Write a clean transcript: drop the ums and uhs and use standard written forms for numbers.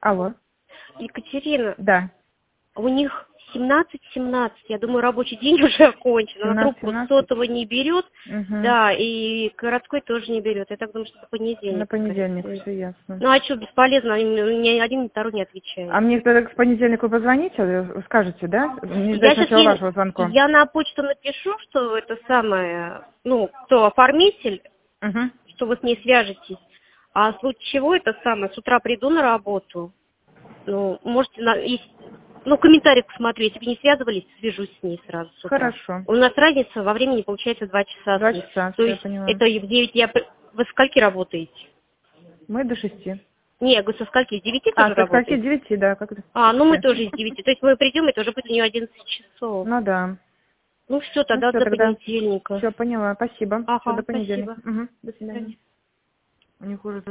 Алло. Екатерина, Да. у них 17:17, я думаю, рабочий день уже окончен. Она трубку 17:17. сотового не берет, Угу. да, и городской тоже не берет. Я так думаю, что это понедельник. На понедельник, скорее всего. все ясно. Ну а что, бесполезно, они ни один, ни второй не отвечает. А мне тогда к понедельнику позвоните, вы скажете, да? Не ждать сначала вашего звонка. Я на почту напишу, что это самое, ну, кто оформитель, Угу. что вы с ней свяжетесь. А в случае чего это самое, с утра приду на работу. Ну, можете, в комментариях посмотреть, если не связывались, свяжусь с ней сразу с утра. Хорошо. У нас разница во времени получается 2 часа. 2 часа, То я есть поняла. это в 9 вы со скольки работаете? Мы до 6. Не, я говорю, со скольки? С 9 тоже Со скольки? работаете? 9, да. Как это? Мы тоже с 9. То есть мы придем, это уже будет у нее 11 часов. Ну да. Ну все, Ну тогда все, до тогда. понедельника. Все, поняла. Спасибо. Все, Ага, до понедельника. спасибо. Угу. До свидания. У них уже